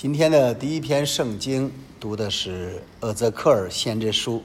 今天的第一篇圣经读的是厄则克尔先知书。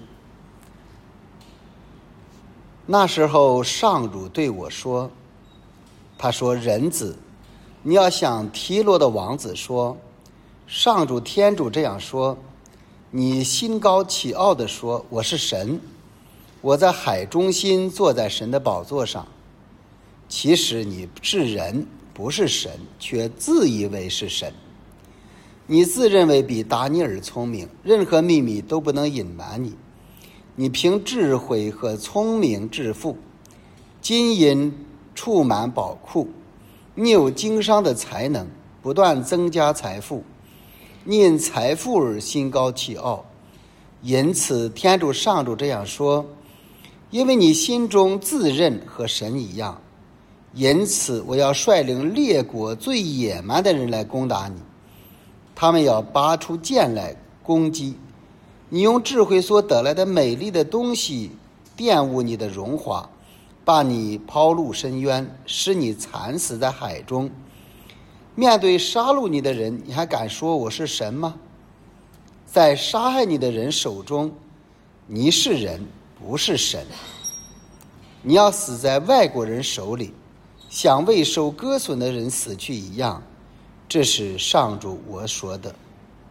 那时候上主对我说，他说，人子，你要向提罗的王子说，上主天主这样说，你心高气傲地说，我是神，我在海中心坐在神的宝座上。其实你是人，不是神，却自以为是神。你自认为比达尼尔聪明，任何秘密都不能隐瞒你。你凭智慧和聪明致富，金银储满宝库，你有经商的才能，不断增加财富。你因财富而心高气傲，因此天主上主这样说，因为你心中自认和神一样，因此我要率领列国最野蛮的人来攻打你，他们要拔出剑来攻击你，用智慧所得来的美丽的东西玷污你的荣华，把你抛入深渊，使你惨死在海中。面对杀戮你的人，你还敢说我是神吗？在杀害你的人手中，你是人，不是神。你要死在外国人手里，像未受割损的人死去一样。这是上主我说的。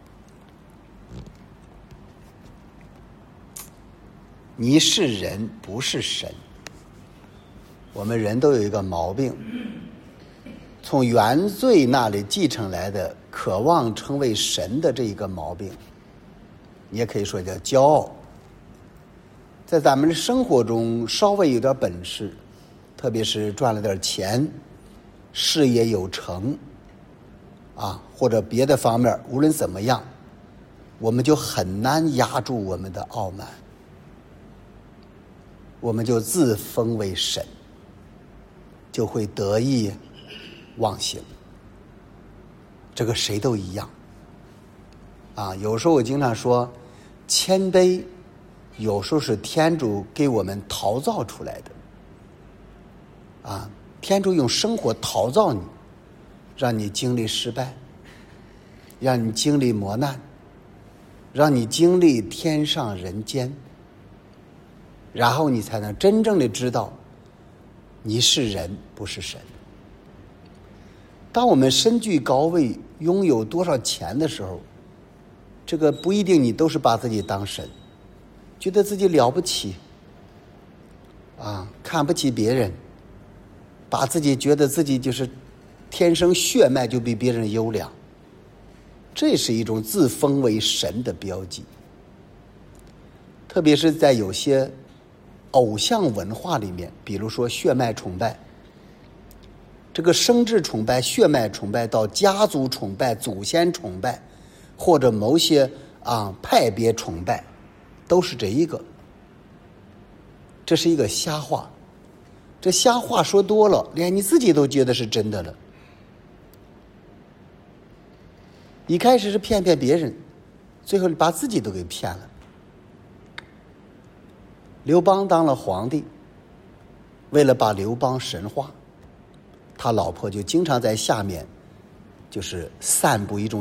你是人，不是神。我们人都有一个毛病，从原罪那里继承来的渴望成为神的这一个毛病，你也可以说叫骄傲。在咱们的生活中稍微有点本事，特别是赚了点钱，事业有成或者别的方面，无论怎么样，我们就很难压住我们的傲慢，我们就自封为神，就会得意忘形。这个谁都一样有时候我经常说，谦卑有时候是天主给我们陶造出来的天主用生活陶造你，让你经历失败，让你经历磨难，让你经历天上人间，然后你才能真正的知道你是人，不是神。当我们身居高位，拥有多少钱的时候，这个不一定你都是把自己当神，觉得自己了不起看不起别人，把自己觉得自己就是天生血脉就比别人优良，这是一种自封为神的标记。特别是在有些偶像文化里面，比如说血脉崇拜，这个生殖崇拜、血脉崇拜到家族崇拜、祖先崇拜，或者某些派别崇拜，都是这一个。这是一个瞎话，这瞎话说多了，连你自己都觉得是真的了。一开始是骗别人，最后把自己都给骗了。刘邦当了皇帝，为了把刘邦神化，他老婆就经常在下面就是散布一种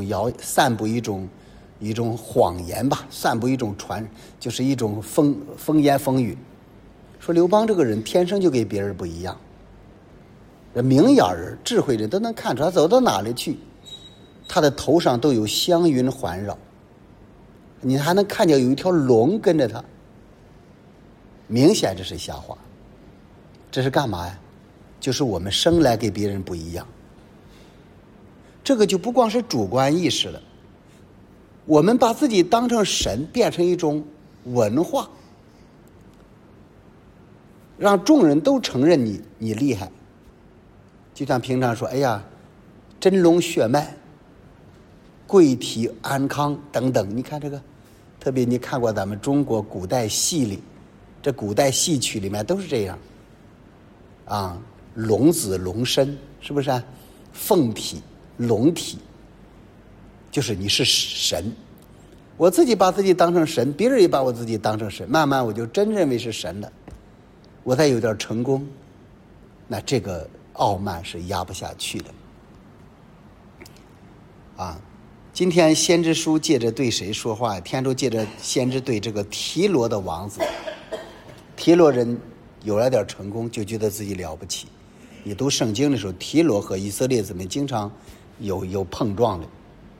谎言吧，散布一种就是一种风言风语，说刘邦这个人天生就跟别人不一样，明眼人、智慧人都能看出他走到哪里去，他的头上都有香云环绕，你还能看见有一条龙跟着他。明显这是瞎话。这是干嘛呀？就是我们生来跟别人不一样。这个就不光是主观意识了，我们把自己当成神，变成一种文化，让众人都承认你厉害。就像平常说，哎呀，真龙血脉，贵体安康等等。你看这个，特别你看过咱们中国古代戏里，这古代戏曲里面都是这样龙子龙身，是不是凤体龙体，就是你是神。我自己把自己当成神，别人也把我自己当成神，慢慢我就真认为是神了，我再有点成功，那这个傲慢是压不下去的今天先知书借着对谁说话？天主借着先知对这个提罗的王子。提罗人有了点成功，就觉得自己了不起。你读圣经的时候，提罗和以色列子民经常有碰撞的。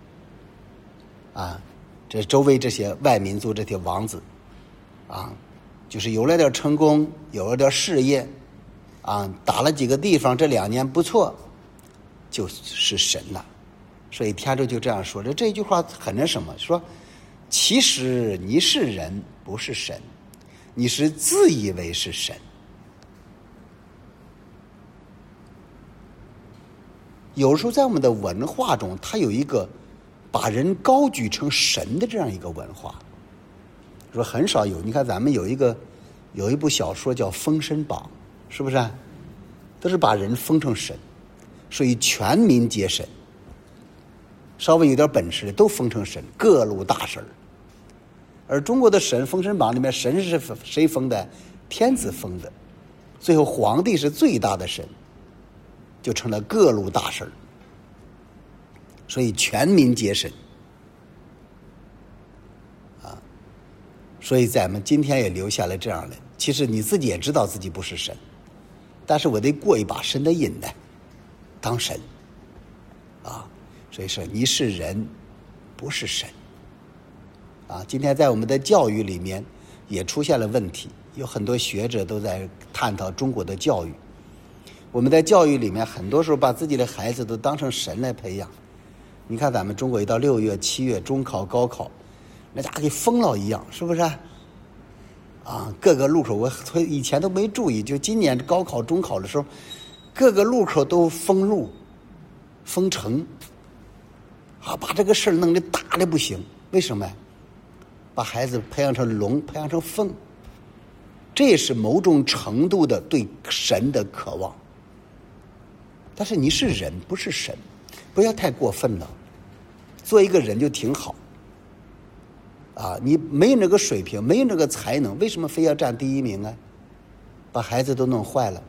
这周围这些外民族这些王子，就是有了点成功，有了点事业，打了几个地方，这2年不错，就是神了。所以天主就这样说着，这句话很什么？说其实你是人，不是神，你是自以为是神。有时候在我们的文化中，它有一个把人高举成神的这样一个文化，说很少有。你看咱们有一部小说叫《封神榜》，是不是？都是把人封成神，所以全民皆神。稍微有点本事的都封成神，各路大神。而中国的神，《封神榜》里面神是谁封的？天子封的，最后皇帝是最大的神，就成了各路大神。所以全民皆神所以咱们今天也留下来这样的。其实你自己也知道自己不是神，但是我得过一把神的瘾呢，当神所以说你是人，不是神今天在我们的教育里面也出现了问题，有很多学者都在探讨中国的教育。我们在教育里面很多时候把自己的孩子都当成神来培养。你看咱们中国一到6月7月中考高考，那家跟疯了一样，是不是各个路口，我以前都没注意，就今年高考中考的时候，各个路口都封路封城把这个事儿弄得大的不行。为什么？把孩子培养成龙，培养成凤，这也是某种程度的对神的渴望。但是你是人，不是神，不要太过分了，做一个人就挺好你没有那个水平，没有那个才能，为什么非要占第1名啊？把孩子都弄坏了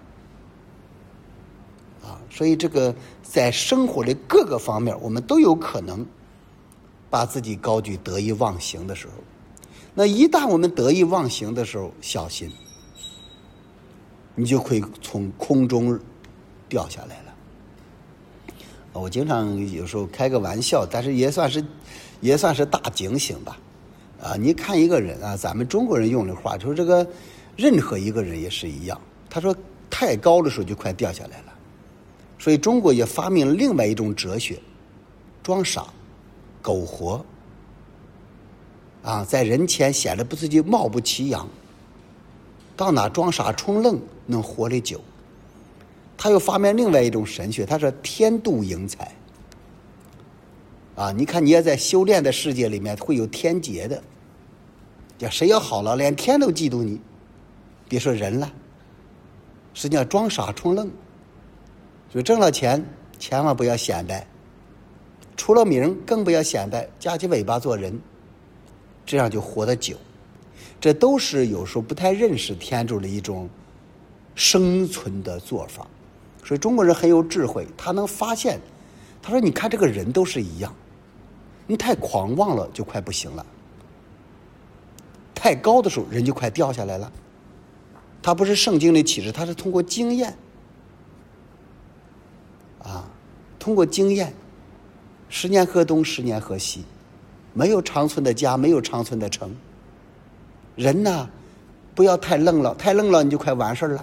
所以这个在生活的各个方面，我们都有可能把自己高举得意忘形的时候。那一旦我们得意忘形的时候，小心，你就会从空中掉下来了。我经常有时候开个玩笑，但是也算是大警醒吧。你看一个人咱们中国人用的话，就是这个任何一个人也是一样。他说太高的时候就快掉下来了。所以中国也发明了另外一种哲学，装傻苟活在人前显得自己貌不齐扬，到哪装傻充愣能活得久。他又发明另外一种神学，他说天妒英才你看你也在修炼的世界里面会有天劫的，谁要好了连天都嫉妒你，别说人了。实际上装傻充愣，就挣了钱千万不要显摆，出了名更不要显摆，夹起尾巴做人，这样就活得久。这都是有时候不太认识天主的一种生存的做法。所以中国人很有智慧，他能发现，他说你看这个人都是一样，你太狂妄了就快不行了，太高的时候人就快掉下来了。他不是圣经的启示，他是通过经验通过经验，10年河东10年河西，没有长存的家，没有长存的城。人呢不要太愣了，太愣了你就快完事了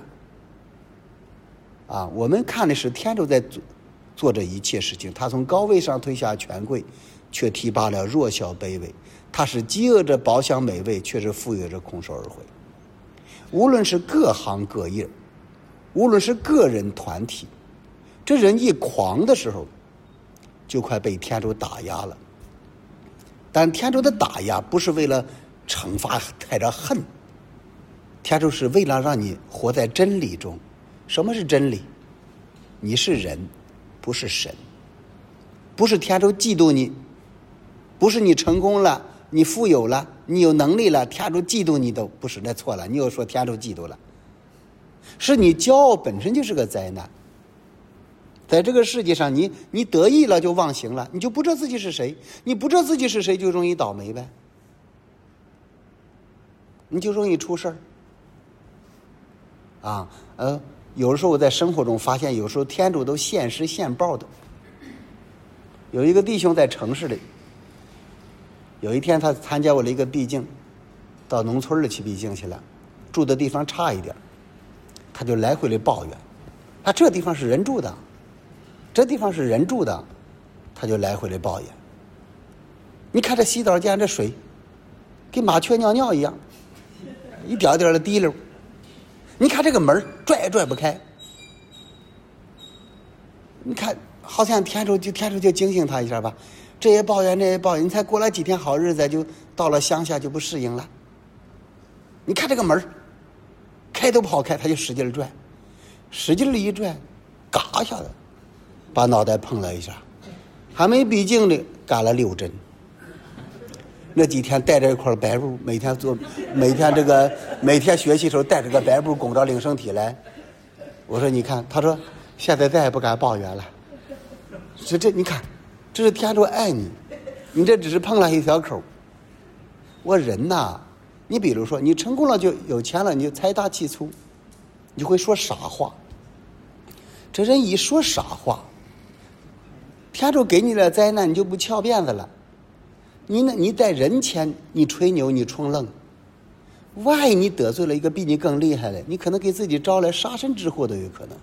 我们看的是天主在做这一切事情，他从高位上推下权贵，却提拔了弱小卑微，他是饥饿着饱享美味，却是富有着空手而回。无论是各行各业，无论是个人团体，这人一狂的时候就快被天主打压了。但天主的打压不是为了惩罚带着恨，天主是为了让你活在真理中。什么是真理？你是人，不是神。不是天主嫉妒你，不是你成功了，你富有了，你有能力了，天主嫉妒你都不是，那错了，你又说天主嫉妒了。是你骄傲本身就是个灾难。 在这个世界上，你得意了就忘形了，你就不知道自己是谁，你不知道自己是谁就容易倒霉呗，你就容易出事儿。有的时候我在生活中发现，有时候天主都现实现报的。有一个弟兄在城市里，有一天他参加我的一个闭境，到农村里去闭境去了，住的地方差一点，他就来回的抱怨，这地方是人住的，这地方是人住的，他就来回的抱怨。你看这洗澡间这水，跟麻雀尿尿一样，一点点的滴溜。你看这个门拽也拽不开，你看好像天主就警醒他一下吧，这也抱怨那也抱怨，你才过了几天好日子，就到了乡下就不适应了。你看这个门开都不好开，他就使劲拽，使劲一拽，嘎一下子把脑袋碰了一下，还没闭境的嘎了6针。那几天带着一块白布，每天学习的时候带着个白布拱着领圣体来。我说你看，他说现在再也不敢抱怨了。这你看，这是天主爱你，你这只是碰了一小口。我人呐，你比如说你成功了就有钱了，你就财大气粗，你就会说傻话。这人一说傻话，天主给你的灾难你就不翘辫子了。你在人前你吹牛你冲愣，万一你得罪了一个比你更厉害的，你可能给自己招来杀身之祸都有可能。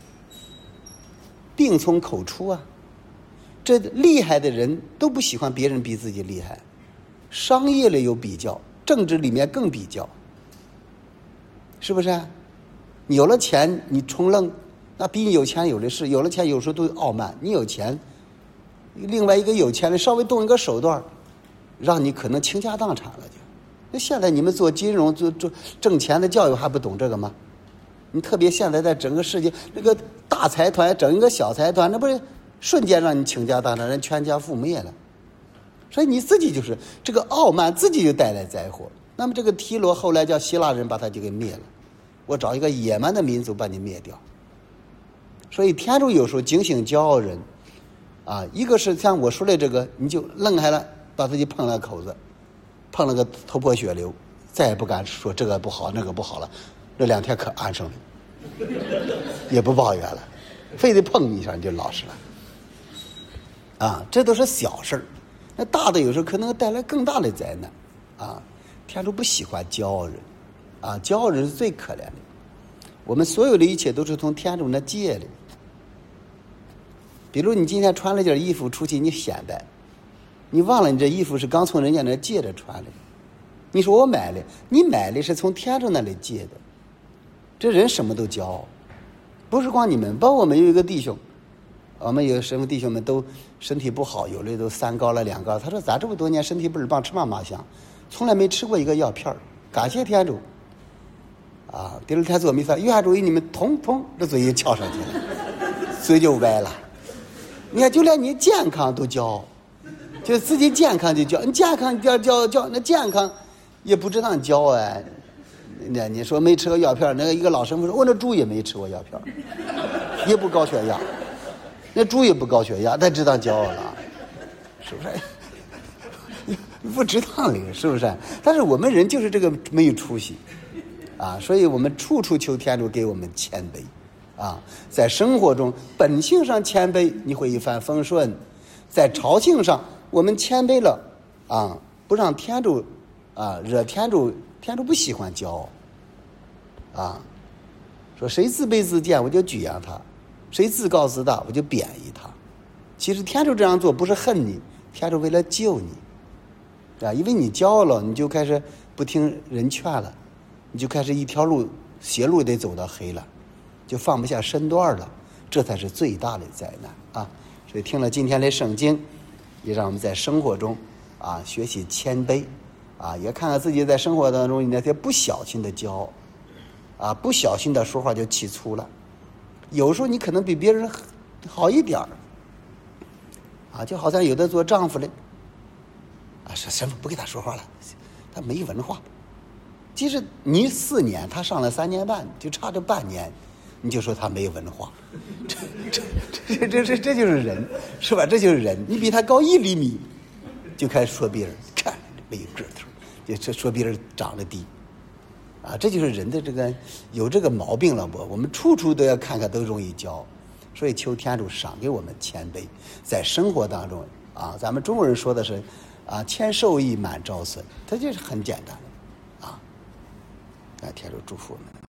病从口出啊，这厉害的人都不喜欢别人比自己厉害，商业里有比较，政治里面更比较，是不是？你有了钱你冲愣，那比你有钱有的是，有了钱有时候都傲慢，你有钱，另外一个有钱的稍微动一个手段，让你可能倾家荡产了就。那现在你们做金融做挣钱的教育还不懂这个吗？你特别现在在整个世界那个大财团整一个小财团，那不是瞬间让你倾家荡产，人全家覆灭了。所以你自己就是这个傲慢，自己就带来灾祸。那么这个提罗后来叫希腊人把他就给灭了，我找一个野蛮的民族把你灭掉。所以天主有时候警醒骄傲人一个是像我说的这个，你就愣开了，把自己碰了口子，碰了个头破血流，再也不敢说这个不好那个不好了，这2天可安生了，也不抱怨了，非得碰你一下你就老实了。这都是小事儿，那大的有时候可能带来更大的灾难。天主不喜欢骄傲人，骄傲人是最可怜的。我们所有的一切都是从天主那借的。比如你今天穿了件衣服出去，你显摆，你忘了你这衣服是刚从人家那借着穿的。你说我买了，你买的是从天主那里借的。这人什么都骄傲，不是光你们，包括我们有一个弟兄，我们有什么弟兄们都身体不好，有的都3高了2高。他说咱这么多年身体倍儿棒，吃嘛嘛香，从来没吃过一个药片儿，感谢天主。第二天做弥撒，愿主与你们同，这嘴一翘上去了，嘴就歪了。你看，就连你健康都骄傲，就自己健康就骄傲，你健康骄，那健康也不知道你骄傲。那你说没吃过药片，那个一个老神父说，我那猪也没吃过药片，也不高血压，那猪也不高血压，他知道骄傲了，是不是？不值当的，是不是？但是我们人就是这个没有出息所以我们处处求天主给我们谦卑在生活中本性上谦卑，你会一帆风顺；在朝性上，我们谦卑了不让天主惹天主，天主不喜欢骄傲说谁自卑自贱，我就举扬他；谁自高自大，我就贬义他。其实天主这样做不是恨你，天主为了救你因为你骄傲了，你就开始不听人劝了，你就开始一条路邪路得走到黑了，就放不下身段了，这才是最大的灾难所以听了今天的圣经，也让我们在生活中学习谦卑也看看自己在生活当中那些不小心的骄傲不小心的说话就气粗了。有时候你可能比别人好一点就好像有的做丈夫的说神父不给他说话了，他没文化。其实你4年，他上了3年半，就差这半年， 你就说他没有文化。这就是人，是吧？这就是人。你比他高1厘米，就开始说别人看没有个头，就说别人长得低。啊，这就是人的这个有这个毛病了。我们处处都要看看，都容易骄傲。所以求天主赏给我们谦卑，在生活当中啊，咱们中国人说的是啊，谦受益，满招损，它就是很简单啊。天主祝福我们。